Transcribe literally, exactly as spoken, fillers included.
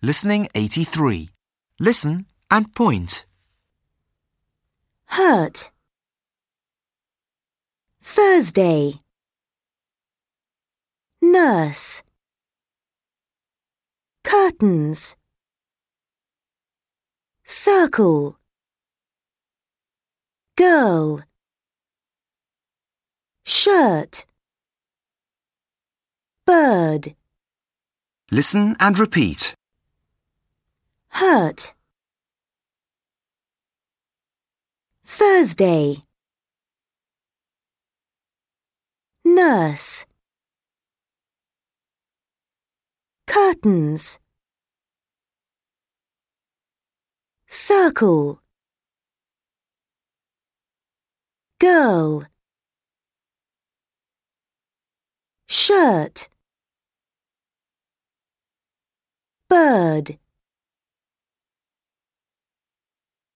Listening eighty-three. Listen and point. Hurt. Thursday. Nurse. Curtains. Circle. Girl. Shirt. Bird. Listen and repeat. Hurt. Thursday. Nurse. Curtains. Circle. Girl. Shirt. Bird.